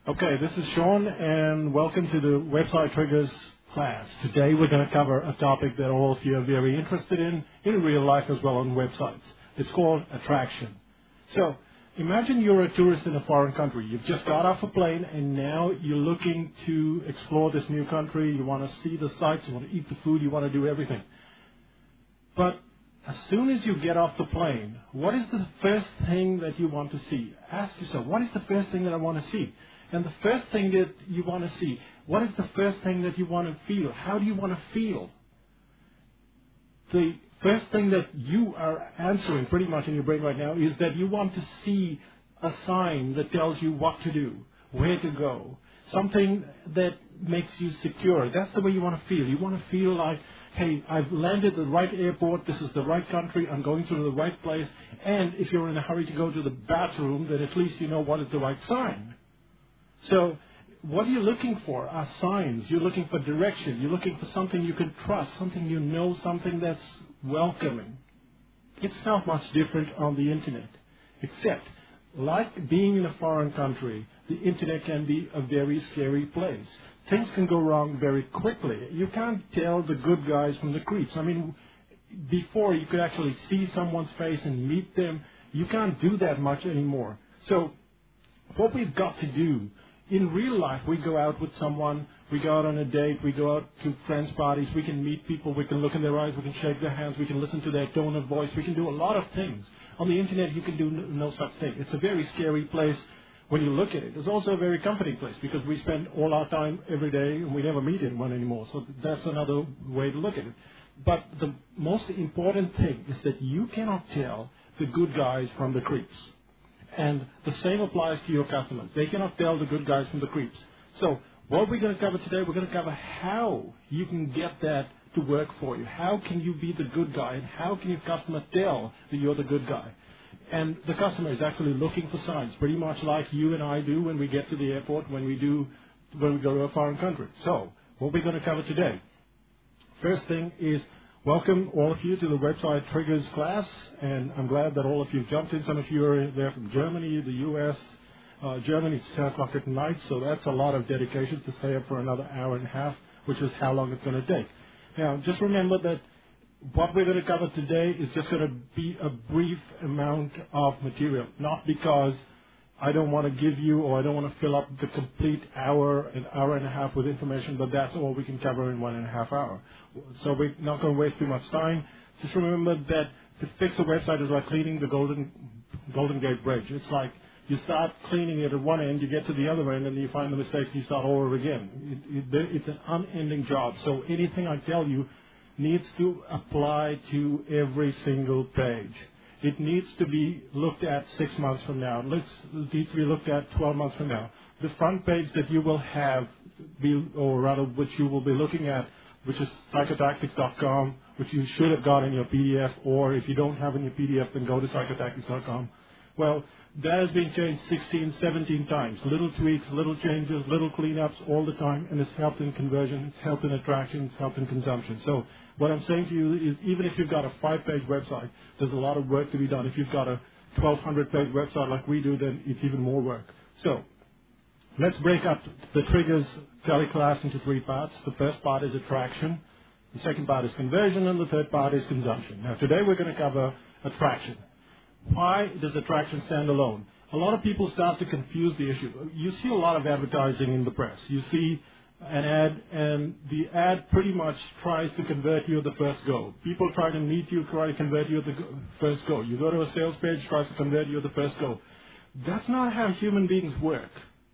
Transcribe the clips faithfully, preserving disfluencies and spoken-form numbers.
Okay, this is Sean, and welcome to the Website Triggers class. Today we're going to cover a topic that all of you are very interested in, in real life as well on websites. It's called attraction. So, imagine you're a tourist in a foreign country. You've just got off a plane, and now you're looking to explore this new country. You want to see the sights, you want to eat the food, you want to do everything. But as soon as you get off the plane, what is the first thing that you want to see? Ask yourself, what is the first thing that I want to see? And the first thing that you want to see, what is the first thing that you want to feel? How do you want to feel? The first thing that you are answering pretty much in your brain right now is that you want to see a sign that tells you what to do, where to go, something that makes you secure. That's the way you want to feel. You want to feel like, hey, I've landed at the right airport, this is the right country, I'm going to the right place, and if you're in a hurry to go to the bathroom, then at least you know what is the right sign. So what are you looking for are signs. You're looking for direction. You're looking for something you can trust, something you know, something that's welcoming. It's not much different on the Internet, except like being in a foreign country, the Internet can be a very scary place. Things can go wrong very quickly. You can't tell the good guys from the creeps. I mean, before you could actually see someone's face and meet them, you can't do that much anymore. So what we've got to do, in real life, we go out with someone, we go out on a date, we go out to friends' parties, we can meet people, we can look in their eyes, we can shake their hands, we can listen to their tone of voice, we can do a lot of things. On the Internet, you can do no such thing. It's a very scary place when you look at it. It's also a very comforting place because we spend all our time every day and we never meet anyone anymore. So that's another way to look at it. But the most important thing is that you cannot tell the good guys from the creeps. And the same applies to your customers. They cannot tell the good guys from the creeps. So what we're going to cover today, we're going to cover how you can get that to work for you. How can you be the good guy, and how can your customer tell that you're the good guy? And the customer is actually looking for signs, pretty much like you and I do when we get to the airport, when we do, when we go to a foreign country. So what we're going to cover today, first thing is welcome all of you to the Website Triggers class, and I'm glad that all of you jumped in. Some of you are there from Germany, the U S. Uh, Germany, it's ten o'clock at night, so that's a lot of dedication to stay up for another hour and a half, which is how long it's going to take. Now, just remember that what we're going to cover today is just going to be a brief amount of material, not because I don't want to give you or I don't want to fill up the complete hour, an hour and a half with information, but that's all we can cover in one and a half hour. So we're not going to waste too much time. Just remember that to fix a website is like cleaning the Golden, Golden Gate Bridge. It's like you start cleaning it at one end, you get to the other end, and you find the mistakes, and you start all over again. It, it, it's an unending job. So anything I tell you needs to apply to every single page. It needs to be looked at six months from now. It needs to be looked at twelve months from now. The front page that you will have, be, or rather which you will be looking at, which is psychotactics dot com, which you should have got in your P D F, or if you don't have in your P D F, then go to psychotactics dot com. Well, that has been changed sixteen, seventeen times. Little tweaks, little changes, little cleanups all the time, and it's helped in conversion, it's helped in attraction, it's helped in consumption. So what I'm saying to you is even if you've got a five-page website, there's a lot of work to be done. If you've got a twelve hundred page website like we do, then it's even more work. So let's break up the Triggers teleclass into three parts. The first part is attraction. The second part is conversion, and the third part is consumption. Now, today we're going to cover attraction. Why does attraction stand alone? A lot of people start to confuse the issue. You see a lot of advertising in the press. You see an ad, and the ad pretty much tries to convert you at the first go. People try to meet you, try to convert you at the first go. You go to a sales page, tries to convert you at the first go. That's not how human beings work.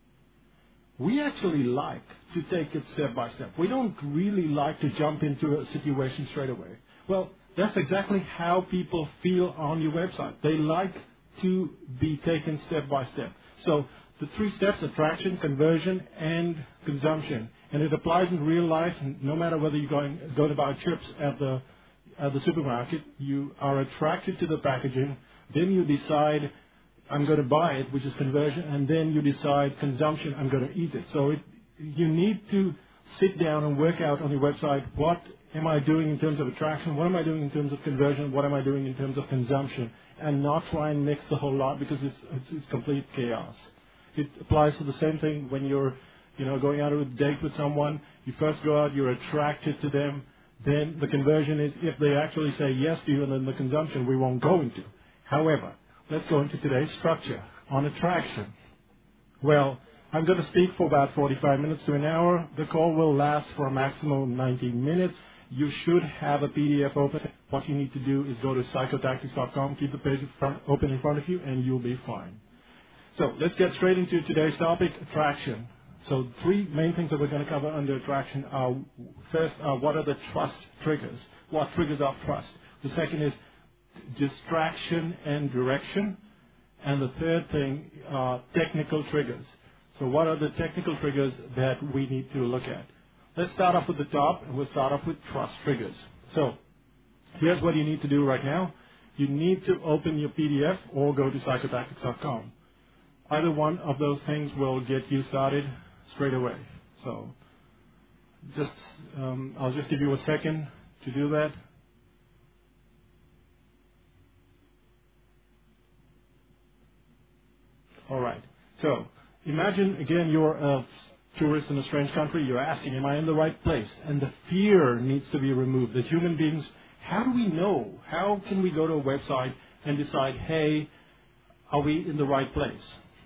We actually like to take it step by step. We don't really like to jump into a situation straight away. Well, that's exactly how people feel on your website. They like to be taken step by step. So the three steps, attraction, conversion, and consumption. And it applies in real life, no matter whether you're going, going to buy chips at the, at the supermarket. You are attracted to the packaging. Then you decide, I'm going to buy it, which is conversion. And then you decide, consumption, I'm going to eat it. So it, you need to sit down and work out on your website, what am I doing in terms of attraction? What am I doing in terms of conversion? What am I doing in terms of consumption? And not try and mix the whole lot because it's, it's, it's complete chaos. It applies to the same thing when you're, you know, going out on a date with someone. You first go out, you're attracted to them. Then the conversion is if they actually say yes to you, and then the consumption we won't go into. However, let's go into today's structure on attraction. Well, I'm going to speak for about forty-five minutes to an hour. The call will last for a maximum of ninety minutes. You should have a P D F open. What you need to do is go to psychotactics dot com, keep the page in front, open in front of you, and you'll be fine. So let's get straight into today's topic, attraction. So three main things that we're going to cover under attraction are, first, uh, what are the trust triggers? What triggers our trust? The second is distraction and direction. And the third thing, uh, technical triggers. So what are the technical triggers that we need to look at? Let's start off with the top, and we'll start off with trust triggers. So here's what you need to do right now. You need to open your P D F or go to psychotactics dot com. Either one of those things will get you started straight away. So just, um, I'll just give you a second to do that. All right. So imagine, again, you're a tourist in a strange country. You're asking, am I in the right place? And the fear needs to be removed. As human beings, how do we know? How can we go to a website and decide, hey, are we in the right place?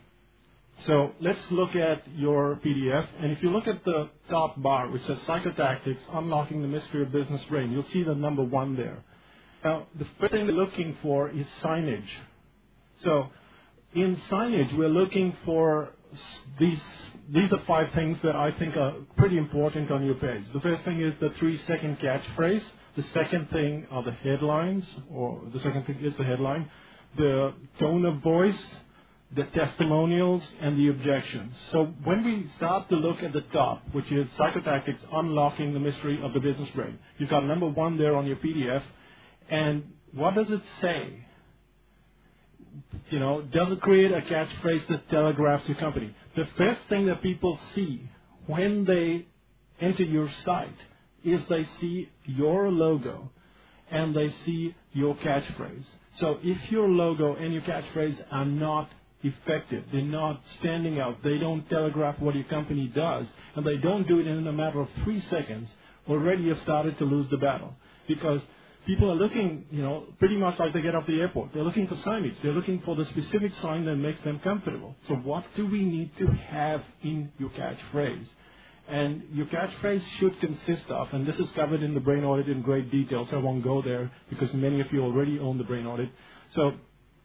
So let's look at your P D F. And if you look at the top bar, which says Psychotactics, Unlocking the Mystery of Business Brain, you'll see the number one there. Now, the first thing we're looking for is signage. So in signage, we're looking for these, these are five things that I think are pretty important on your page. The first thing is the three-second catchphrase. The second thing are the headlines, or the second thing is the headline. The tone of voice, the testimonials, and the objections. So when we start to look at the top, which is Psychotactics, Unlocking the Mystery of the Business Brain, you've got number one there on your P D F. And what does it say? You know, does it create a catchphrase that telegraphs your company? The first thing that people see when they enter your site is they see your logo and they see your catchphrase. So if your logo and your catchphrase are not effective, they're not standing out, they don't telegraph what your company does, and they don't do it in a matter of three seconds, already you've started to lose the battle. Because people are looking, you know, pretty much like they get off the airport. They're looking for signage. They're looking for the specific sign that makes them comfortable. So what do we need to have in your catchphrase? And your catchphrase should consist of, and this is covered in the Brain Audit in great detail, so I won't go there because many of you already own the Brain Audit. So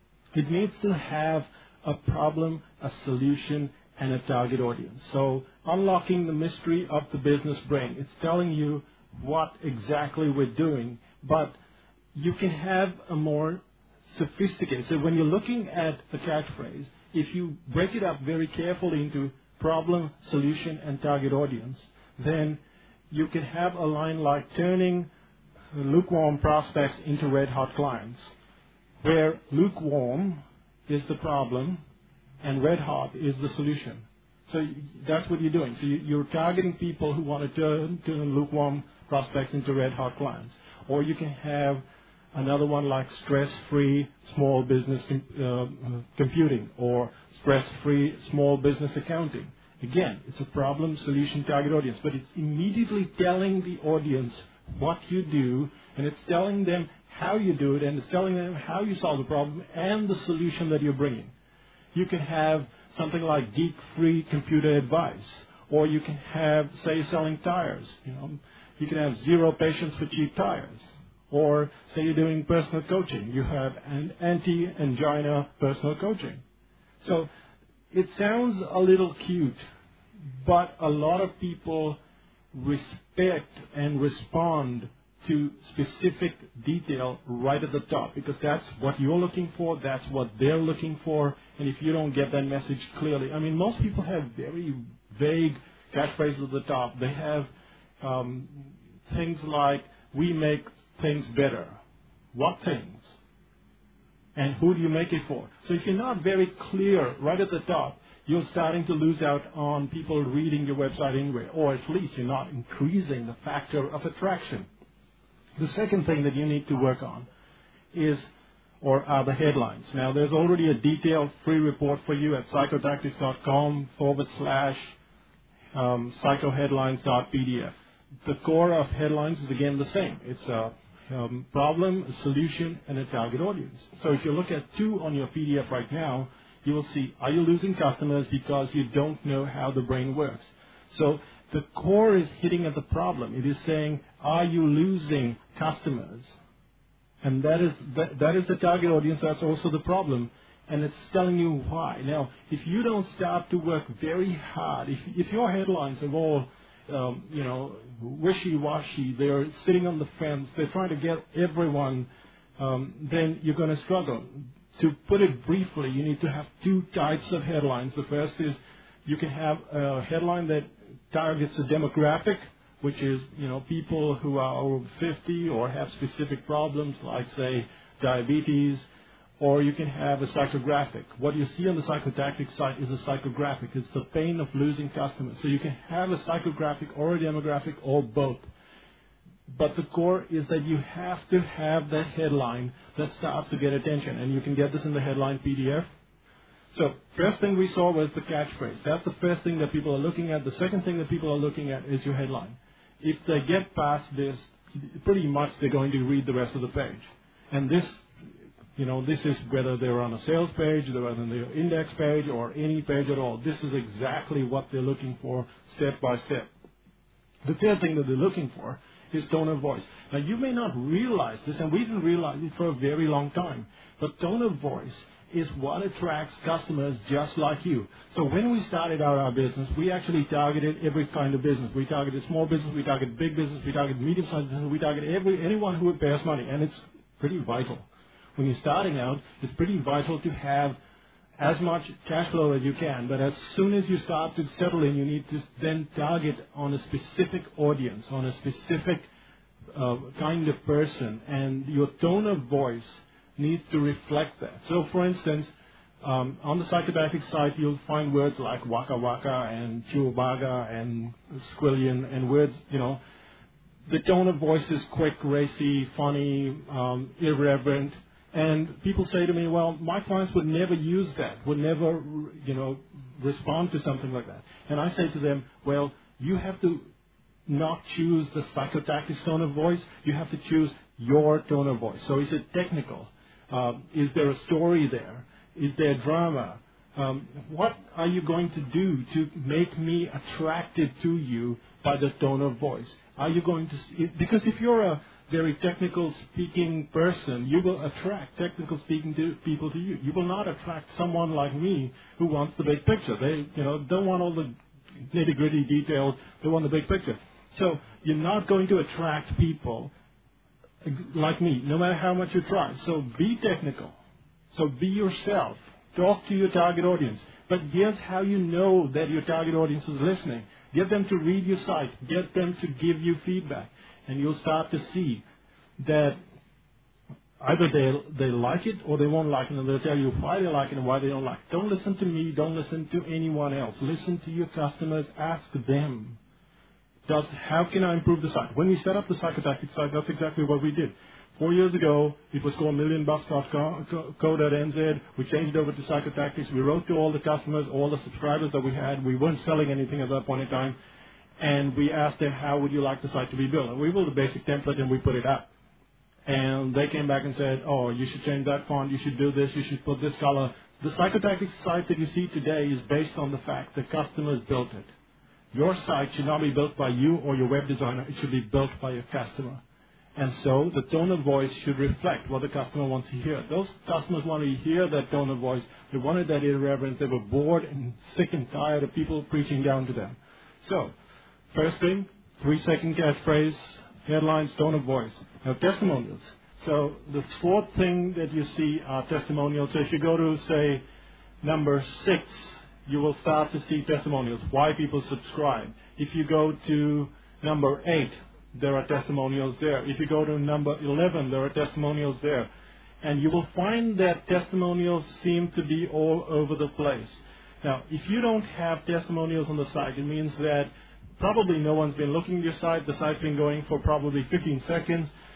it needs to have a problem, a solution, and a target audience. So unlocking the mystery of the business brain. It's telling you what exactly we're doing, but you can have a more sophisticated. So when you're looking at a catchphrase, if you break it up very carefully into problem, solution, and target audience, then you can have a line like turning lukewarm prospects into red-hot clients, where lukewarm is the problem and red-hot is the solution. So that's what you're doing. So you're targeting people who want to turn, turn lukewarm prospects into red-hot clients. Or you can have another one like stress-free small business com- uh, computing or stress-free small business accounting. Again, it's a problem, solution, target audience, but it's immediately telling the audience what you do, and it's telling them how you do it, and it's telling them how you solve the problem and the solution that you're bringing. You can have something like geek-free computer advice, or you can have, say, you're selling tires. You know, you can have zero patience for cheap tires, or say you're doing personal coaching. You have an anti-angina personal coaching. So it sounds a little cute, but a lot of people respect and respond to specific detail right at the top, because that's what you're looking for, that's what they're looking for, and if you don't get that message clearly, I mean, most people have very vague catchphrases at the top. They have um, things like, we make things better. What things? And who do you make it for? So if you're not very clear right at the top, you're starting to lose out on people reading your website anyway, or at least you're not increasing the factor of attraction. The second thing that you need to work on is or are the headlines? Now, there's already a detailed free report for you at psychotactics.com forward slash um, psychoheadlines.pdf. The core of headlines is, again, the same. It's a um, problem, a solution, and a target audience. So if you look at two on your P D F right now, you will see, are you losing customers because you don't know how the brain works? So the core is hitting at the problem. It is saying, are you losing customers? And that is that, that is the target audience. That's also the problem. And it's telling you why. Now, if you don't start to work very hard, if, if your headlines are all, um, you know, wishy-washy, they're sitting on the fence, they're trying to get everyone, um, then you're going to struggle. To put it briefly, you need to have two types of headlines. The first is you can have a headline that targets a demographic, which is, you know, people who are over fifty or have specific problems like, say, diabetes, or you can have a psychographic. What you see on the psychotactic site is a psychographic. It's the pain of losing customers. So you can have a psychographic or a demographic or both. But the core is that you have to have that headline that starts to get attention. And you can get this in the headline P D F. So first thing we saw was the catchphrase. That's the first thing that people are looking at. The second thing that people are looking at is your headline. If they get past this, pretty much they're going to read the rest of the page. And this, you know, this is whether they're on a sales page, they're on the index page, or any page at all. This is exactly what they're looking for step by step. The third thing that they're looking for is tone of voice. Now, you may not realize this, and we didn't realize it for a very long time, but tone of voice is what attracts customers just like you. So when we started out our business, we actually targeted every kind of business. We targeted small business, we targeted big business, we targeted medium-sized business, we targeted every anyone who would pay us money, and it's pretty vital. When you're starting out, it's pretty vital to have as much cash flow as you can, but as soon as you start to settle in, you need to then target on a specific audience, on a specific uh, kind of person, and your tone of voice needs to reflect that. So, for instance, um, on the psychotactic site, you'll find words like waka waka and chubaga and squillion and words, you know. The tone of voice is quick, racy, funny, um, irreverent. And people say to me, well, my clients would never use that, would never, you know, respond to something like that. And I say to them, well, you have to not choose the psychotactic tone of voice. You have to choose your tone of voice. So is it technical? Uh, is there a story there? Is there drama? Um, what are you going to do to make me attracted to you by the tone of voice? Are you going to... Because if you're a very technical speaking person, you will attract technical speaking to people to you. You will not attract someone like me who wants the big picture. They, you know, don't want all the nitty-gritty details. They want the big picture. So you're not going to attract people like me, no matter how much you try. So be technical. So be yourself. Talk to your target audience. But here's how you know that your target audience is listening. Get them to read your site. Get them to give you feedback. And you'll start to see that either they they like it or they won't like it. And they'll tell you why they like it and why they don't like it. Don't listen to me. Don't listen to anyone else. Listen to your customers. Ask them. Does, how can I improve the site? When we set up the psychotactic site, that's exactly what we did. Four years ago, it was called million bucks dot co dot n z. We changed it over to psychotactics. We wrote to all the customers, all the subscribers that we had. We weren't selling anything at that point in time. And we asked them, how would you like the site to be built? And we built a basic template and we put it up. And they came back and said, oh, you should change that font. You should do this. You should put this color. The psychotactic site that you see today is based on the fact that customers built it. Your site should not be built by you or your web designer. It should be built by your customer. And so the tone of voice should reflect what the customer wants to hear. Those customers want to hear that tone of voice. They wanted that irreverence. They were bored and sick and tired of people preaching down to them. So, first thing, three-second catchphrase, headlines, tone of voice. Now, testimonials. So the fourth thing that you see are testimonials. So if you go to, say, number six, you will start to see testimonials, why people subscribe. If you go to number eight, there are testimonials there. If you go to number eleven, there are testimonials there. And you will find that testimonials seem to be all over the place. Now, if you don't have testimonials on the site, it means that probably no one's been looking at your site. The site's been going for probably fifteen seconds.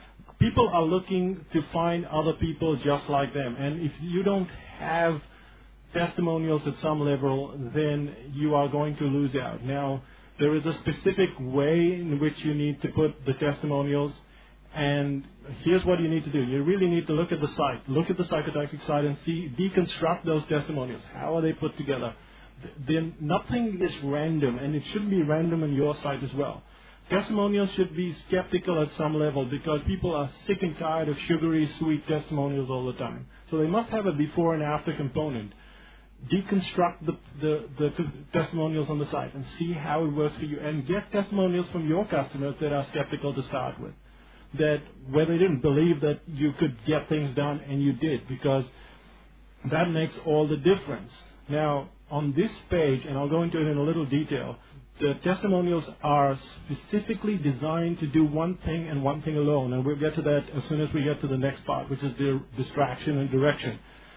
people are looking to find other people just like them. And if you don't have testimonials at some level, then you are going to lose out. Now, there is a specific way in which you need to put the testimonials. And here's what you need to do. You really need to look at the site. Look at the Psychotactic site and see, deconstruct those testimonials. How are they put together? Then nothing is random, and it shouldn't be random on your site as well. Testimonials should be skeptical at some level because people are sick and tired of sugary, sweet testimonials all the time. So they must have a before and after component. Deconstruct the, the, the testimonials on the site and see how it works for you. And get testimonials from your customers that are skeptical to start with. That where they didn't believe that you could get things done, and you did, because that makes all the difference. Now, on this page, and I'll go into it in a little detail, the testimonials are specifically designed to do one thing and one thing alone. And we'll get to that as soon as we get to the next part, which is the distraction and direction.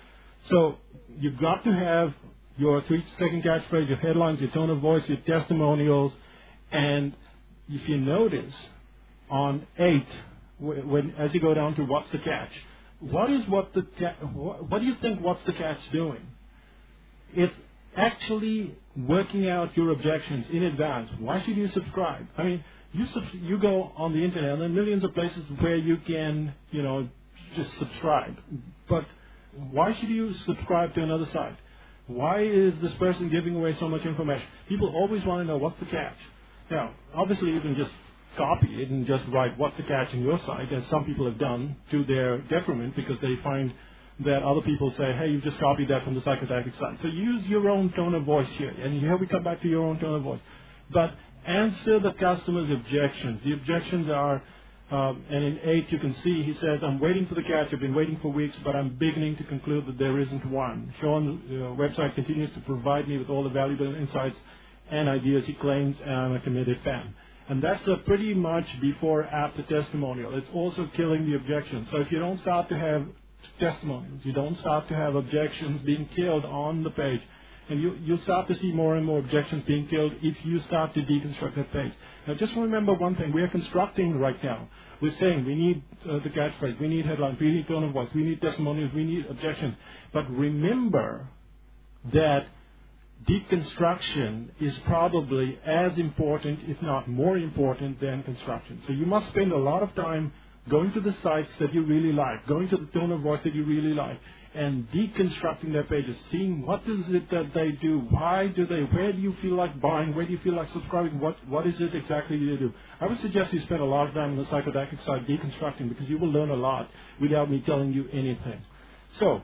So you've got to have your three-second catchphrase, your headlines, your tone of voice, your testimonials. And if you notice, on eight, when as you go down to what's the catch, what is what the what, what do you think what's the catch doing? It's actually working out your objections in advance. Why should you subscribe? I mean, you sub- you go on the internet, and there are millions of places where you can, you know, just subscribe. But why should you subscribe to another site? Why is this person giving away so much information? People always want to know what's the catch. Now, obviously, you can just copy it and just write what's the catch in your site, as some people have done to their detriment, because they find that other people say, hey, you've just copied that from the Psychotactic site. So use your own tone of voice here. And here we come back to your own tone of voice. But answer the customer's objections. The objections are, um, and in eight you can see, he says, I'm waiting for the catch. I've been waiting for weeks, but I'm beginning to conclude that there isn't one. Sean's uh, website continues to provide me with all the valuable insights and ideas he claims, and I'm a committed fan. And that's a pretty much before-after testimonial. It's also killing the objections. So if you don't start to have testimonials, you don't start to have objections being killed on the page, and you, you'll start to see more and more objections being killed if you start to deconstruct that page. Now, just remember one thing. We are constructing right now. We're saying we need uh, the catchphrase, we need headlines, we need tone of voice, we need testimonials, we need objections. But remember that deconstruction is probably as important, if not more important, than construction. So you must spend a lot of time going to the sites that you really like, going to the tone of voice that you really like, and deconstructing their pages, seeing what is it that they do, why do they, where do you feel like buying, where do you feel like subscribing, what, what is it exactly they do. I would suggest you spend a lot of time on the Psychotactic side deconstructing, because you will learn a lot without me telling you anything. So,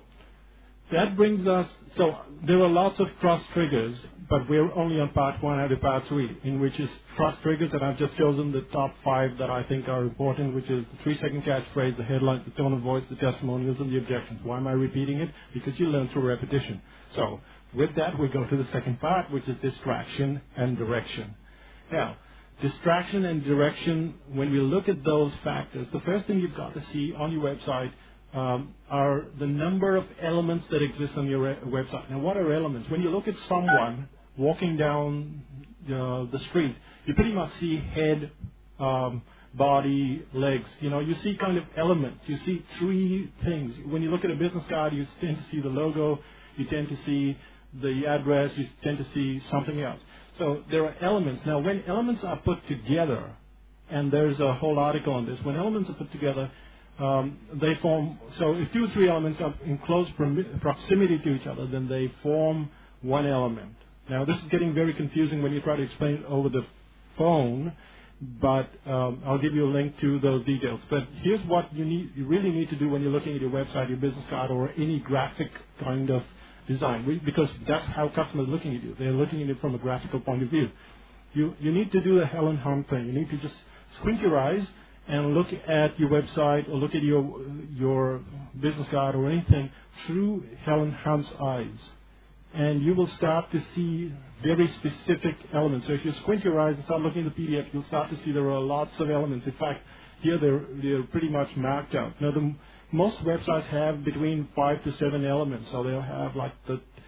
that brings us, so there are lots of trust triggers, but we're only on part one out of part three, in which is trust triggers, and I've just chosen the top five that I think are important, which is the three-second catchphrase, the headlines, the tone of voice, the testimonials, and the objections. Why am I repeating it? Because you learn through repetition. So with that, we go to the second part, which is distraction and direction. Now, distraction and direction, when we look at those factors, the first thing you've got to see on your website Um, are the number of elements that exist on your re- website. Now, what are elements? When you look at someone walking down uh, the street, you pretty much see head, um, body, legs. You know, you see kind of elements. You see three things. When you look at a business card, you tend to see the logo, you tend to see the address, you tend to see something else. So there are elements. Now, when elements are put together, and there's a whole article on this, when elements are put together, Um, they form, so if two or three elements are in close proximity to each other, then they form one element. Now, this is getting very confusing when you try to explain it over the phone, but um, I'll give you a link to those details. But here's what you need, you really need to do when you're looking at your website, your business card, or any graphic kind of design, we, because that's how customers are looking at you. They're looking at it from a graphical point of view. You, you need to do the Helen Hunt thing. You need to just squint your eyes and look at your website or look at your your business card or anything through Helen Hunt's eyes. And you will start to see very specific elements. So if you squint your eyes and start looking at the P D F, you'll start to see there are lots of elements. In fact, here they're, they're pretty much marked out. Now, the, most websites have between five to seven elements. So they'll have like the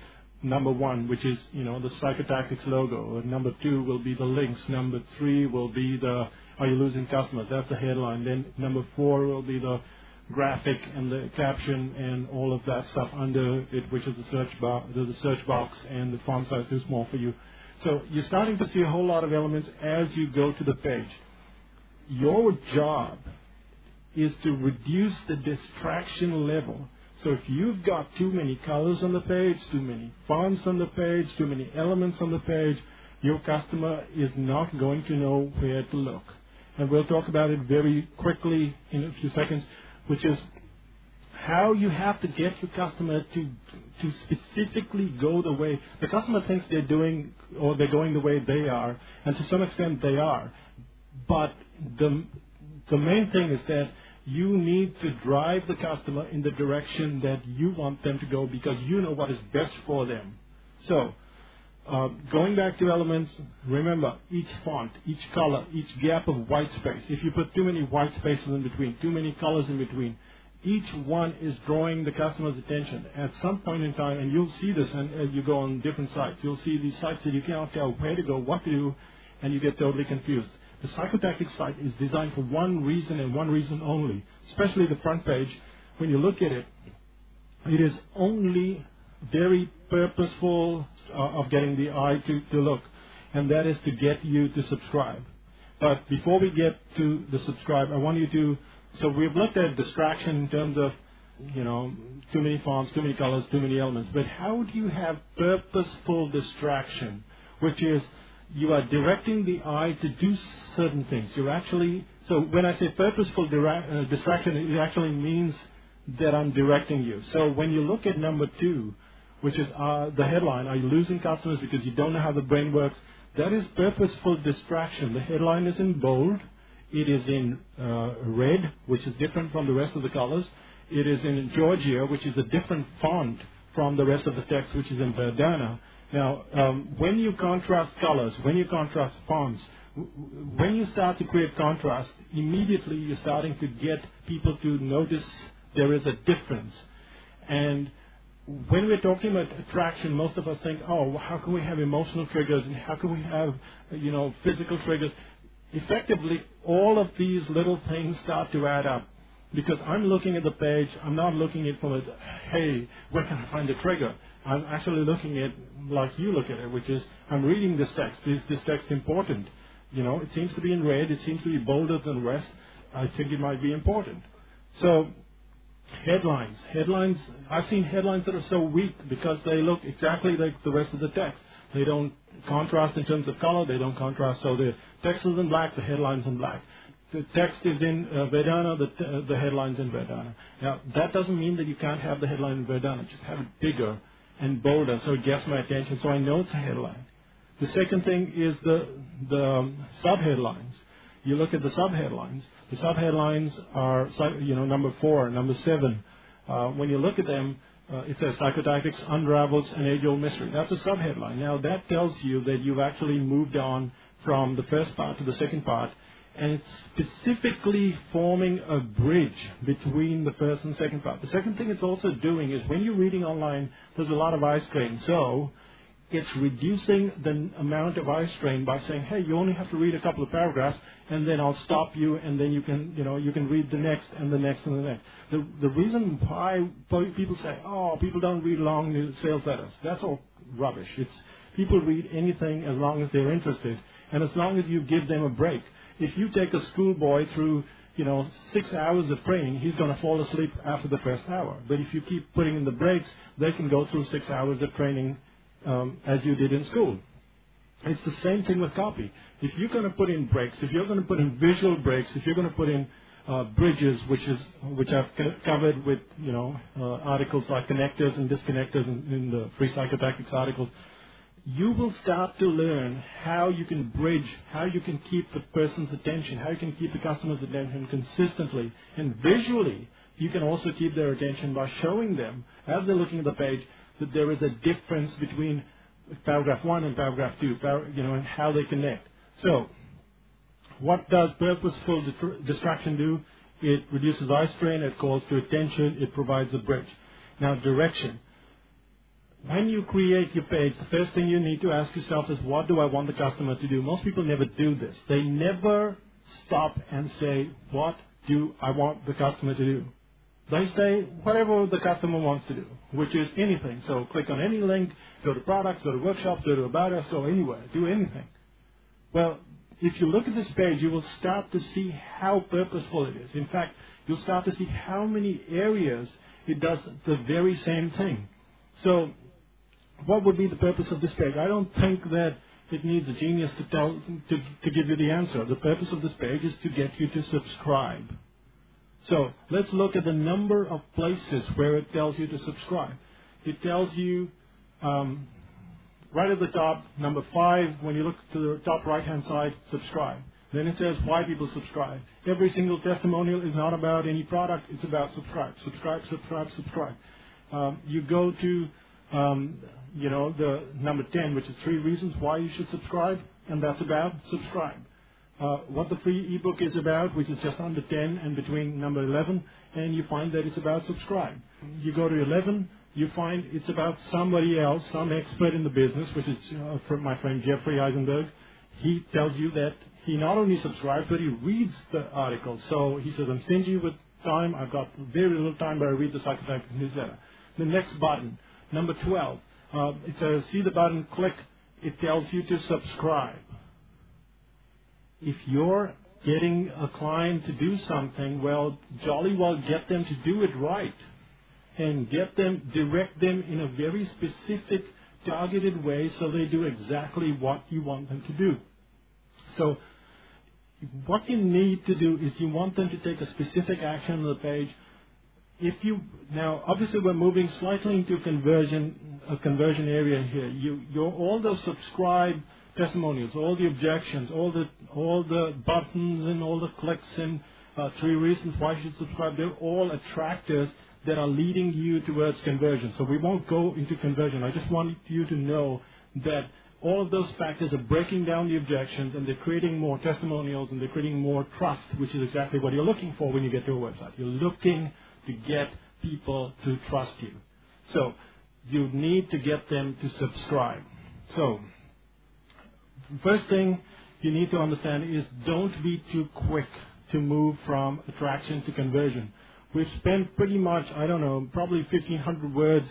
number one, which is, you know, the Psychotactics logo. Number two will be the links. Number three will be the, are you losing customers? That's the headline. Then number four will be the graphic and the caption and all of that stuff under it, which is the search bar, the, the search box, and the font size too small for you. So you're starting to see a whole lot of elements as you go to the page. Your job is to reduce the distraction level. So if you've got too many colors on the page, too many fonts on the page, too many elements on the page, your customer is not going to know where to look. And we'll talk about it very quickly in a few seconds, which is how you have to get your customer to to specifically go the way the customer thinks they're doing, or they're going the way they are, and to some extent they are. But the the main thing is that you need to drive the customer in the direction that you want them to go, because you know what is best for them. So, uh, going back to elements, remember each font, each color, each gap of white space. If you put too many white spaces in between, too many colors in between, each one is drawing the customer's attention at some point in time, and you'll see this as you go on different sites. You'll see these sites that you cannot tell where to go, what to do, and you get totally confused. The Psychotactics site is designed for one reason and one reason only, especially the front page. When you look at it, it is only very purposeful uh, of getting the eye to, to look, and that is to get you to subscribe. But before we get to the subscribe, I want you to, so we've looked at distraction in terms of, you know, too many fonts, too many colors, too many elements, but how do you have purposeful distraction, which is you are directing the eye to do certain things. You're actually, so when I say purposeful direct, uh, distraction, it actually means that I'm directing you. So when you look at number two, which is uh, the headline, are you losing customers because you don't know how the brain works? That is purposeful distraction. The headline is in bold. It is in uh, red, which is different from the rest of the colors. It is in Georgia, which is a different font from the rest of the text, which is in Verdana. Now, um, when you contrast colors, when you contrast fonts, w- when you start to create contrast, immediately you're starting to get people to notice there is a difference. And when we're talking about attraction, most of us think, oh, how can we have emotional triggers, and how can we have, you know, physical triggers? Effectively, all of these little things start to add up. Because I'm looking at the page, I'm not looking at it from a, hey, where can I find the trigger? I'm actually looking at, like you look at it, which is, I'm reading this text. Is this text important? You know, it seems to be in red. It seems to be bolder than the rest. I think it might be important. So, headlines. Headlines, I've seen headlines that are so weak because they look exactly like the rest of the text. They don't contrast in terms of color. They don't contrast. So the text is in black, the headline's in black. The text is in uh, Verdana, the, uh, the headline's in Verdana. Now, that doesn't mean that you can't have the headline in Verdana. Just have it bigger and bolder so it gets my attention, so I know it's a headline. The second thing is the, the um, sub-headlines. You look at the sub-headlines. The sub-headlines are, you know, number four, number seven. Uh, when you look at them, uh, it says Psychotactics unravels an age-old mystery. That's a sub-headline. Now, that tells you that you've actually moved on from the first part to the second part, and it's specifically forming a bridge between the first and second part. The second thing it's also doing is when you're reading online, there's a lot of eye strain. So it's reducing the amount of eye strain by saying, hey, you only have to read a couple of paragraphs, and then I'll stop you, and then you can, you know, you can read the next and the next and the next. The, the reason why people say, oh, people don't read long sales letters, that's all rubbish. It's people read anything as long as they're interested, and as long as you give them a break. If you take a schoolboy through, you know, six hours of training, he's going to fall asleep after the first hour. But if you keep putting in the breaks, they can go through six hours of training um, as you did in school. It's the same thing with copy. If you're going to put in breaks, if you're going to put in visual breaks, if you're going to put in uh, bridges, which is which I've co- covered with, you know, uh, articles like connectors and disconnectors in, in the Free Psychotactics articles, you will start to learn how you can bridge, how you can keep the person's attention, how you can keep the customer's attention consistently. And visually, you can also keep their attention by showing them, as they're looking at the page, that there is a difference between paragraph one and paragraph two, you know, and how they connect. So, what does purposeful distraction do? It reduces eye strain, it calls to attention, it provides a bridge. Now, direction. when you create your page, the first thing you need to ask yourself is, what do I want the customer to do? Most people never do this. They never stop and say, what do I want the customer to do? They say whatever the customer wants to do, which is anything. So click on any link, go to products, go to workshops, go to about us, go anywhere, do anything. Well, if you look at this page, you will start to see how purposeful it is. In fact, you'll start to see how many areas it does the very same thing. So what would be the purpose of this page? I don't think that it needs a genius to tell to, to give you the answer. The purpose of this page is to get you to subscribe. So let's look at the number of places where it tells you to subscribe. It tells you um, right at the top, number five, when you look to the top right-hand side, subscribe. Then it says why people subscribe. Every single testimonial is not about any product. It's about subscribe, subscribe, subscribe, subscribe. Um, you go to, um, you know, the number ten, which is three reasons why you should subscribe, and that's about subscribe. Uh, what the free ebook is about, which is just under ten and between number eleven, and you find that it's about subscribe. You go to eleven, you find it's about somebody else, some expert in the business, which is uh, from my friend Jeffrey Eisenberg. He tells you that he not only subscribes, but he reads the article. So he says, I'm stingy with time. I've got very little time, but I read the Psychotactics newsletter. The next button, number twelve, uh, it says, see the button, click. It tells you to subscribe. If you're getting a client to do something, well, jolly well get them to do it right. And get them, direct them in a very specific, targeted way so they do exactly what you want them to do. So what you need to do is you want them to take a specific action on the page. If you now, obviously, we're moving slightly into conversion, a conversion area here. You, you're, all those subscribe testimonials, all the objections, all the all the buttons and all the clicks and uh, three reasons why you should subscribe. They're all attractors that are leading you towards conversion. So we won't go into conversion. I just want you to know that all of those factors are breaking down the objections, and they're creating more testimonials, and they're creating more trust, which is exactly what you're looking for when you get to a website. You're looking to get people to trust you. So you need to get them to subscribe. So first thing you need to understand is don't be too quick to move from attraction to conversion. We've spent pretty much, I don't know, probably fifteen hundred words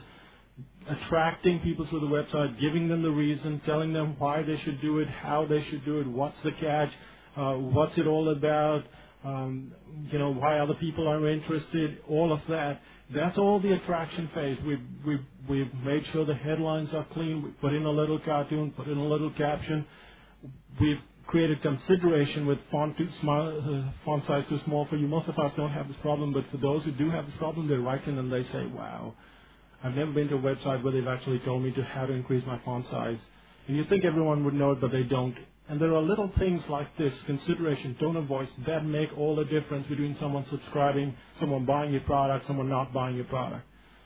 attracting people to the website, giving them the reason, telling them why they should do it, how they should do it, what's the catch, uh, what's it all about, um, you know, why other people are interested, all of that. That's all the attraction phase. We've, we've, we've made sure the headlines are clean. We put in a little cartoon, put in a little caption. We've created consideration with font, too small, uh, font size too small for you. Most of us don't have this problem, but for those who do have this problem, they write in and they say, wow, I've never been to a website where they've actually told me to how to increase my font size. And you think everyone would know it, but they don't. And there are little things like this, consideration, tone of voice, that make all the difference between someone subscribing, someone buying your product, someone not buying your product.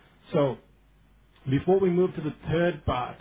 So before we move to the third part,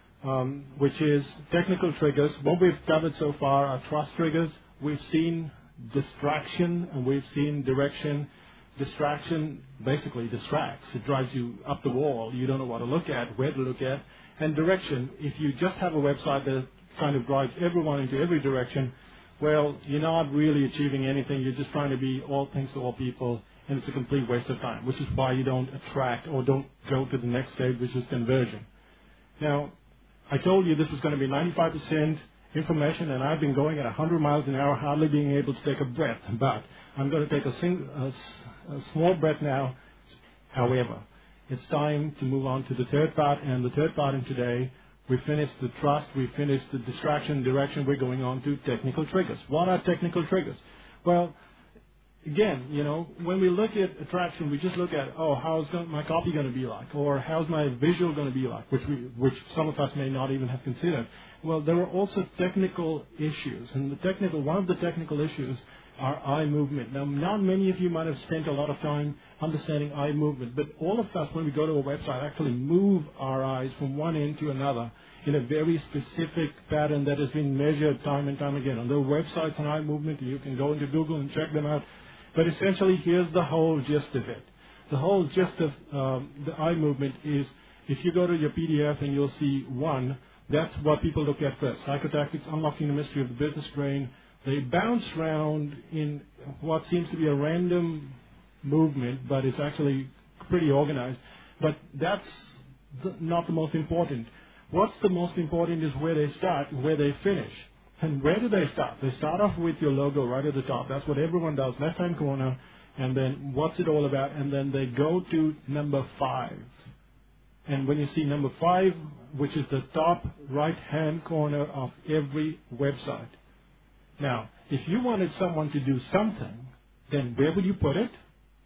um, which is technical triggers, what we've covered so far are trust triggers. We've seen distraction and we've seen direction. Distraction basically distracts. It drives you up the wall. You don't know what to look at, where to look at. And direction, if you just have a website that kind of drives everyone into every direction, well, you're not really achieving anything. You're just trying to be all things to all people, and it's a complete waste of time, which is why you don't attract or don't go to the next stage, which is conversion. Now, I told you this was going to be ninety-five percent information, and I've been going at one hundred miles an hour, hardly being able to take a breath. But I'm going to take a, sing, a, a small breath now. However, it's time to move on to the third part, and the third part in today, we finished the trust, we finished the distraction, direction, we're going on to technical triggers. What are technical triggers? Well, again, you know, when we look at attraction, we just look at, oh, how's my copy going to be like? Or how's my visual going to be like? Which we, which some of us may not even have considered. Well, there are also technical issues. And the technical, one of the technical issues are eye movement. Now, not many of you might have spent a lot of time understanding eye movement, but all of us, when we go to a website, actually move our eyes from one end to another in a very specific pattern that has been measured time and time again. On the websites on eye movement, you can go into Google and check them out. But essentially, here's the whole gist of it. The whole gist of um, the eye movement is if you go to your P D F and you'll see one, that's what people look at first. Psychotactics, Unlocking the Mystery of the Business Brain. They bounce around in what seems to be a random movement, but it's actually pretty organized. But that's the, not the most important. What's the most important is where they start, where they finish. And where do they start? They start off with your logo right at the top. That's what everyone does, left-hand corner, and then what's it all about? And then they go to number five. And when you see number five, which is the top right-hand corner of every website. Now, if you wanted someone to do something, then where would you put it?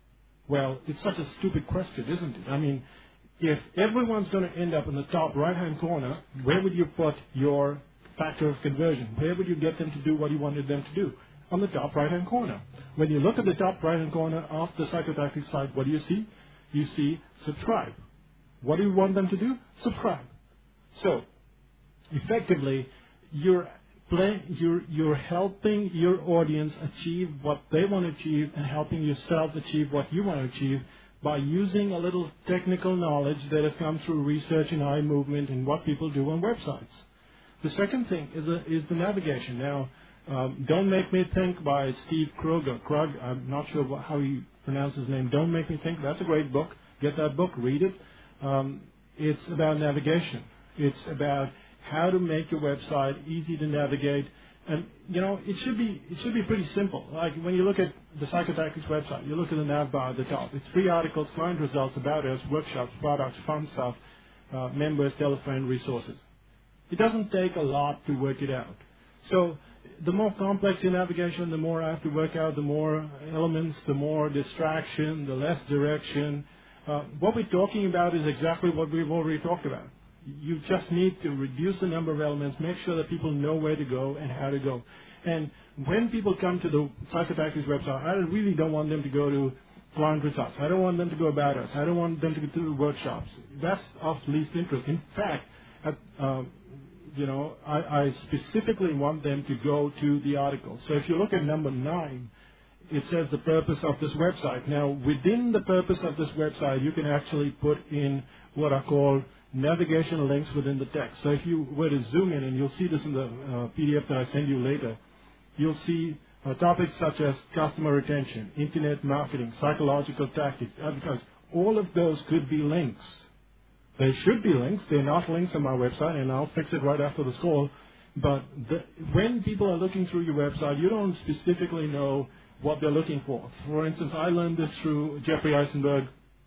Well, it's such a stupid question, isn't it? I mean, if everyone's going to end up in the top right-hand corner, where would you put your factor of conversion? Where would you get them to do what you wanted them to do? On the top right-hand corner. When you look at the top right-hand corner of the Psychotactics site, what do you see? You see subscribe. What do you want them to do? Subscribe. So, effectively, you're, play, you're, you're helping your audience achieve what they want to achieve and helping yourself achieve what you want to achieve by using a little technical knowledge that has come through research in eye movement and what people do on websites. The second thing is, a, is the navigation. Now, um, Don't Make Me Think by Steve Kroger. Krug, I'm not sure what, how he pronounces his name. Don't Make Me Think. That's a great book. Get that book. Read it. Um, it's about navigation. It's about how to make your website easy to navigate. And, you know, it should be it should be pretty simple. Like when you look at the Psychotactics website, you look at the nav bar at the top. It's free articles, client results, about us, workshops, products, fun stuff, uh, members, telephone, resources. It doesn't take a lot to work it out. So the more complex your navigation, the more I have to work out, the more elements, the more distraction, the less direction. Uh, what we're talking about is exactly what we've already talked about. You just need to reduce the number of elements, make sure that people know where to go and how to go. And when people come to the Psychotactics website, I really don't want them to go to client results. I don't want them to go about us. I don't want them to go to workshops. That's of least interest. In fact, at, uh, you know, I, I specifically want them to go to the article. So if you look at number nine, it says the purpose of this website. Now, within the purpose of this website, you can actually put in what are called navigation links within the text. So if you were to zoom in, and you'll see this in the uh, P D F that I send you later, you'll see uh, topics such as customer retention, internet marketing, psychological tactics, advertising. All of those could be links. They should be links. They're not links on my website, and I'll fix it right after this call. But the, when people are looking through your website, you don't specifically know what they're looking for. For instance, I learned this through Jeffrey Eisenberg,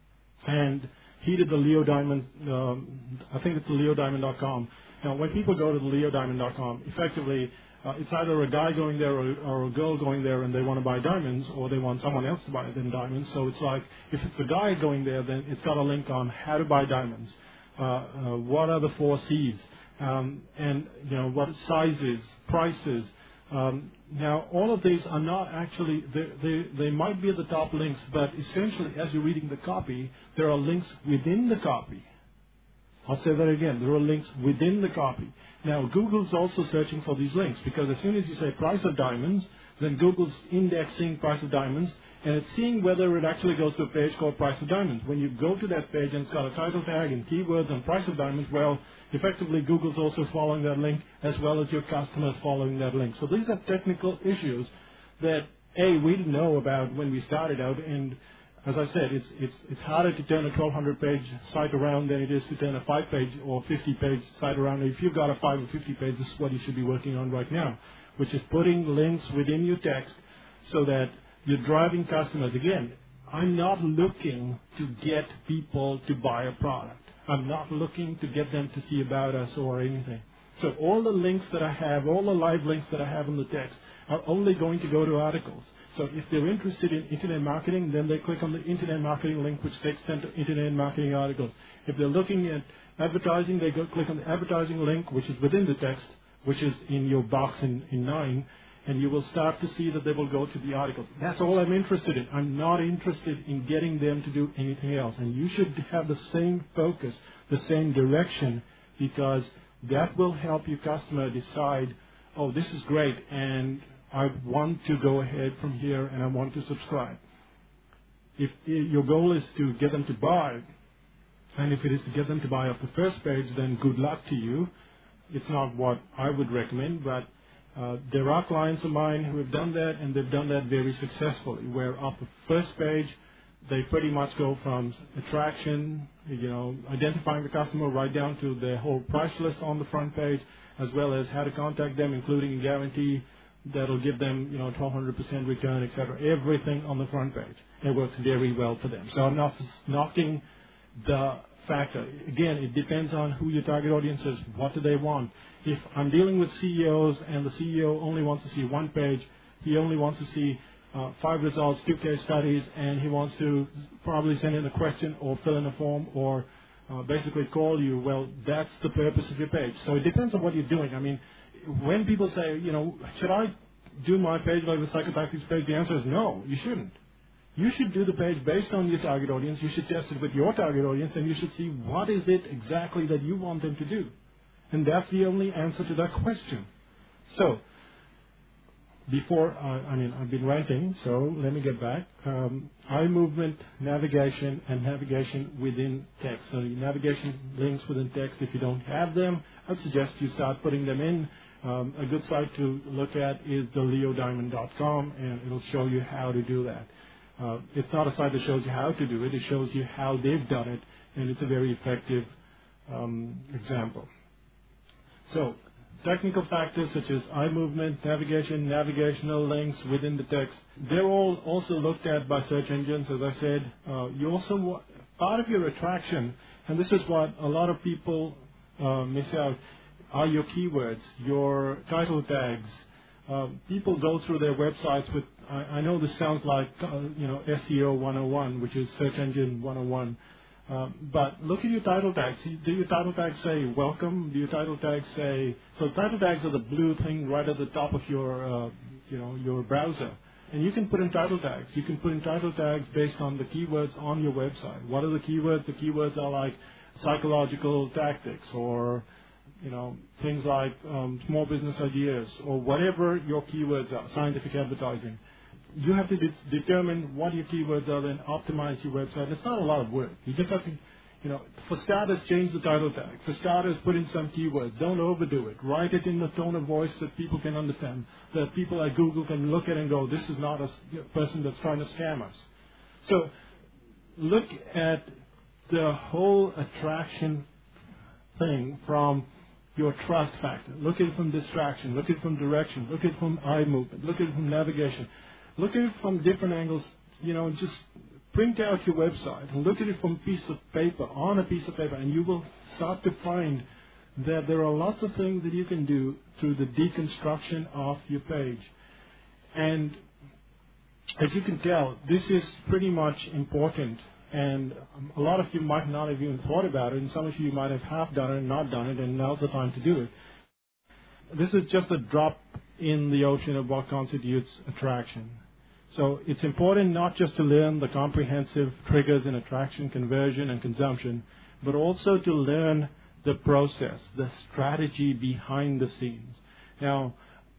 and he did the Leo Diamond, um, I think it's the leo diamond dot com. Now, when people go to the leo diamond dot com, effectively, uh, it's either a guy going there or, or a girl going there and they want to buy diamonds, or they want someone else to buy them diamonds. So it's like, if it's a guy going there, then it's got a link on how to buy diamonds. Uh, uh, what are the four C's? Um, and, you know, what sizes, prices. Um, now, all of these are not actually, they, they, they might be at the top links, but essentially, as you're reading the copy, there are links within the copy. I'll say that again. There are links within the copy. Now, Google's also searching for these links, because as soon as you say price of diamonds, then Google's indexing price of diamonds, and it's seeing whether it actually goes to a page called price of diamonds. When you go to that page and it's got a title tag and keywords and price of diamonds, well, effectively Google's also following that link, as well as your customers following that link. So these are technical issues that, A, we didn't know about when we started out, and as I said, it's it's it's harder to turn a twelve hundred page site around than it is to turn a five page or fifty page site around. If you've got a five or fifty page, this is what you should be working on right now, which is putting links within your text so that you're driving customers. Again, I'm not looking to get people to buy a product. I'm not looking to get them to see about us or anything. So all the links that I have, all the live links that I have in the text are only going to go to articles. So if they're interested in internet marketing, then they click on the internet marketing link, which takes them to internet marketing articles. If they're looking at advertising, they go click on the advertising link, which is within the text, which is in your box in, in nine, and you will start to see that they will go to the articles. That's all I'm interested in. I'm not interested in getting them to do anything else. And you should have the same focus, the same direction, because that will help your customer decide, oh, this is great, and I want to go ahead from here, and I want to subscribe. If your goal is to get them to buy, And if it is to get them to buy off the first page, then good luck to you. It's not what I would recommend, but uh, there are clients of mine who have done that, and they've done that very successfully, where off the first page, they pretty much go from attraction, you know, identifying the customer right down to the whole price list on the front page, as well as how to contact them, including a guarantee that'll give them, you know, twelve hundred percent return, et cetera. Everything on the front page. It works very well for them. So I'm not knocking the factor. Again, it depends on who your target audience is. What do they want? If I'm dealing with C E Os and the C E O only wants to see one page, he only wants to see uh, five results, two case studies, and he wants to probably send in a question or fill in a form or uh, basically call you, well, that's the purpose of your page. So it depends on what you're doing. I mean, when people say, you know, should I do my page like the Psychotactics page? The answer is no, you shouldn't. You should do the page based on your target audience. You should test it with your target audience, and you should see what is it exactly that you want them to do. And that's the only answer to that question. So, before, uh, I mean, I've been ranting, so let me get back. Um, eye movement, navigation, and navigation within text. So navigation links within text, if you don't have them, I suggest you start putting them in. Um, a good site to look at is the leo diamond dot com, and it'll show you how to do that. Uh, it's not a site that shows you how to do it. It shows you how they've done it, and it's a very effective um, example. So, technical factors such as eye movement, navigation, navigational links within the text, they're all also looked at by search engines, as I said. Uh, you also, part of your attraction, and this is what a lot of people uh, miss out, are your keywords, your title tags. Uh, people go through their websites with, I, I know this sounds like, uh, you know, S E O one oh one, which is Search Engine one oh one. Uh, but look at your title tags. Do your title tags say welcome? Do your title tags say, so title tags are the blue thing right at the top of your, uh, you know, your browser. And you can put in title tags. You can put in title tags based on the keywords on your website. What are the keywords? The keywords are like psychological tactics, or you know, things like um, small business ideas, or whatever your keywords are, scientific advertising. You have to de- determine what your keywords are, then optimize your website. It's not a lot of work. You just have to, you know, for starters, change the title tag. For starters, put in some keywords. Don't overdo it. Write it in the tone of voice that people can understand, that people at Google can look at and go, this is not a person that's trying to scam us. So look at the whole attraction thing from your trust factor. Look at it from distraction. Look at it from direction. Look at it from eye movement. Look at it from navigation. Look at it from different angles. You know, just print out your website and look at it from a piece of paper, on a piece of paper, and you will start to find that there are lots of things that you can do through the deconstruction of your page. And as you can tell, this is pretty much important. And a lot of you might not have even thought about it, and some of you might have half done it and not done it, and now's the time to do it. This is just a drop in the ocean of what constitutes attraction. So it's important not just to learn the comprehensive triggers in attraction, conversion, and consumption, but also to learn the process, the strategy behind the scenes. Now,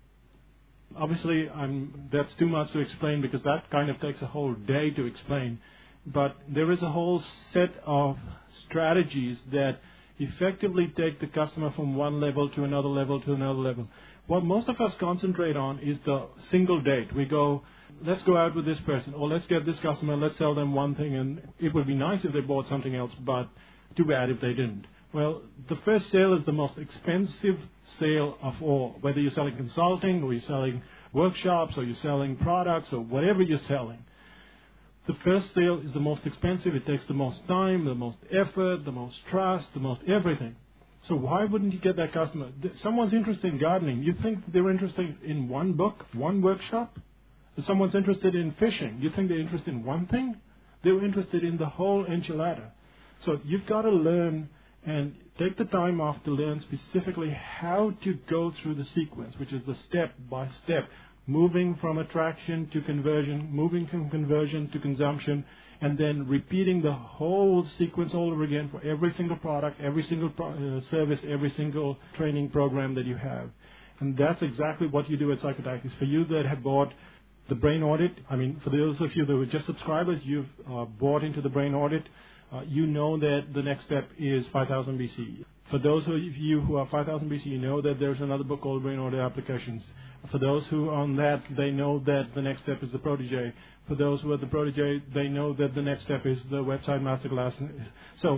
obviously, I'm, that's too much to explain because that kind of takes a whole day to explain. But there is a whole set of strategies that effectively take the customer from one level to another level to another level. What most of us concentrate on is the single date. We go, let's go out with this person, or let's get this customer, let's sell them one thing, and it would be nice if they bought something else, but too bad if they didn't. Well, the first sale is the most expensive sale of all, whether you're selling consulting, or you're selling workshops, or you're selling products, or whatever you're selling. The first sale is the most expensive. It takes the most time, the most effort, the most trust, the most everything. So why wouldn't you get that customer? Someone's interested in gardening. You think they're interested in one book, one workshop? If someone's interested in fishing, you think they're interested in one thing? They're interested in the whole enchilada. So you've got to learn and take the time off to learn specifically how to go through the sequence, which is the step by step. Moving from attraction to conversion, moving from conversion to consumption, and then repeating the whole sequence all over again for every single product, every single pro- uh, service, every single training program that you have. And that's exactly what you do at Psychotactics. For you that have bought the Brain Audit, I mean, for those of you that were just subscribers, you've uh, bought into the Brain Audit. uh, you know that the next step is five thousand B C. For those of you who are five thousand B C, you know that there's another book called Brain Order Applications. For those who are on that, they know that the next step is the Protege. For those who are the Protege, they know that the next step is the website masterclass. So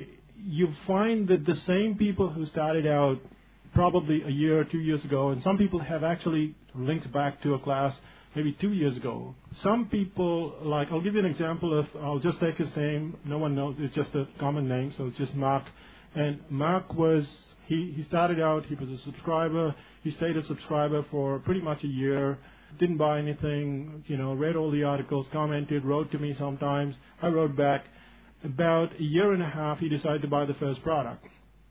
you find that the same people who started out probably a year or two years ago, and some people have actually linked back to a class maybe two years ago. Some people, like, I'll give you an example of, I'll just take his name. No one knows. It's just a common name, so it's just Mark. And Mark was, he, he started out, he was a subscriber. He stayed a subscriber for pretty much a year. Didn't buy anything, you know, read all the articles, commented, wrote to me sometimes. I wrote back. About a year and a half, he decided to buy the first product.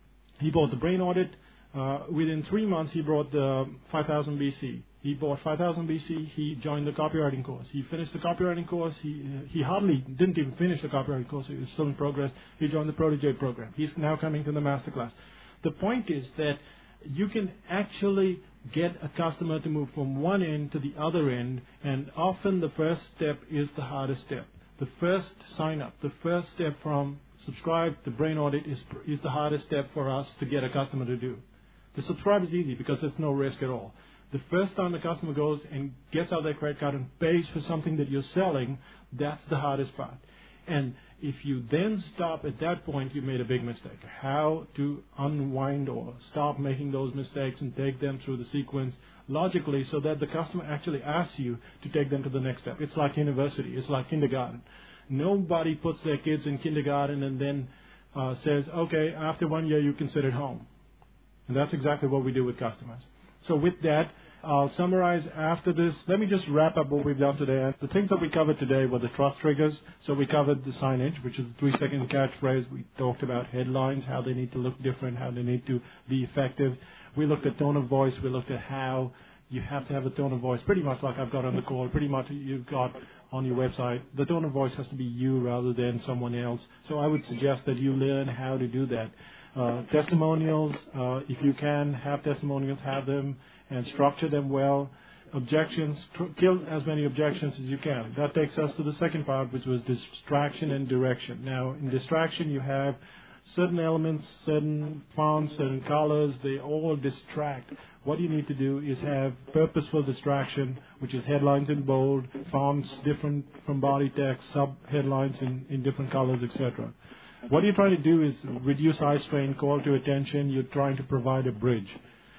He bought the Brain Audit. Uh, within three months, he bought the five thousand B C. He bought five thousand B C. He joined the copywriting course. He finished the copywriting course. He uh, he hardly didn't even finish the copywriting course. He was still in progress. He joined the Protege program. He's now coming to the masterclass. The point is that you can actually get a customer to move from one end to the other end, and often the first step is the hardest step. The first sign up, the first step from subscribe to Brain Audit is is the hardest step for us to get a customer to do. The subscribe is easy because there's no risk at all. The first time the customer goes and gets out their credit card and pays for something that you're selling, that's the hardest part. And if you then stop at that point, you made a big mistake. How to unwind or stop making those mistakes and take them through the sequence logically so that the customer actually asks you to take them to the next step. It's like university. It's like kindergarten. Nobody puts their kids in kindergarten and then uh, says, okay, after one year you can sit at home. And that's exactly what we do with customers. So with that, I'll summarize after this. Let me just wrap up what we've done today. The things that we covered today were the trust triggers. So we covered the signage, which is the three-second catchphrase. We talked about headlines, how they need to look different, how they need to be effective. We looked at tone of voice. We looked at how you have to have a tone of voice, pretty much like I've got on the call, pretty much you've got on your website. The tone of voice has to be you rather than someone else. So I would suggest that you learn how to do that. Uh, testimonials, uh, if you can have testimonials, have them and structure them well. Objections, tr- kill as many objections as you can. That takes us to the second part, which was distraction and direction. Now, in distraction, you have certain elements, certain fonts, certain colors, they all distract. What you need to do is have purposeful distraction, which is headlines in bold, fonts different from body text, sub-headlines in, in different colors, et cetera. What you're trying to do is reduce eye strain, call to attention. You're trying to provide a bridge.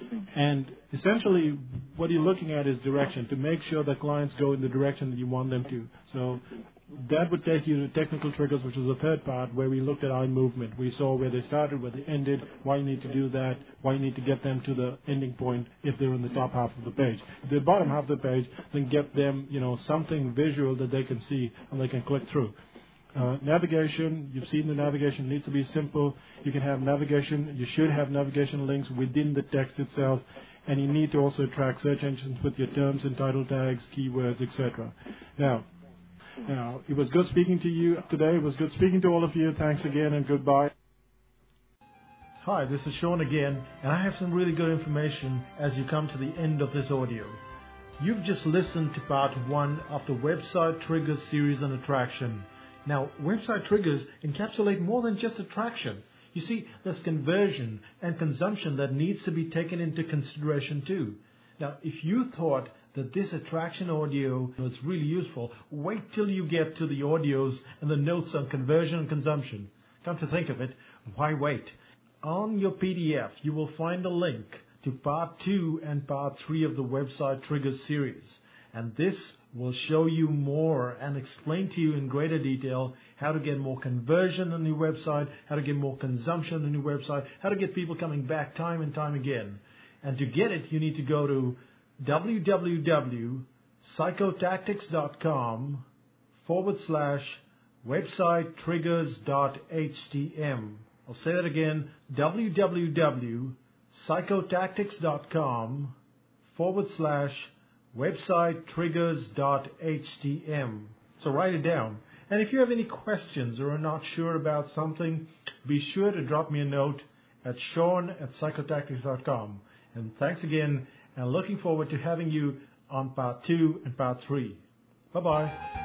And essentially, what you're looking at is direction, to make sure that clients go in the direction that you want them to. So that would take you to technical triggers, which is the third part, where we looked at eye movement. We saw where they started, where they ended, why you need to do that, why you need to get them to the ending point if they're in the top half of the page. If they're bottom half of the page, then get them, you know, something visual that they can see and they can click through. Uh, navigation, you've seen the navigation needs to be simple. You can have navigation, you should have navigation links within the text itself, and you need to also track search engines with your terms and title tags, keywords, et cetera. Now, now, it was good speaking to you today. It was good speaking to all of you. Thanks again and goodbye. Hi, this is Sean again, and I have some really good information as you come to the end of this audio. You've just listened to part one of the Website Triggers series on attraction. Now, website triggers encapsulate more than just attraction. You see, there's conversion and consumption that needs to be taken into consideration too. Now, if you thought that this attraction audio was really useful, wait till you get to the audios and the notes on conversion and consumption. Come to think of it, why wait? On your P D F, you will find a link to part two and part three of the Website Triggers series. And this will show you more and explain to you in greater detail how to get more conversion on your website, how to get more consumption on your website, how to get people coming back time and time again. And to get it, you need to go to www.psychotactics.com forward slash website triggers dot htm. I'll say that again, www.psychotactics.com forward slash website triggers dot htm. So write it down. And if you have any questions or are not sure about something, be sure to drop me a note at Sean at psychotactics dot com. And thanks again, and looking forward to having you on part two and part three. Bye-bye.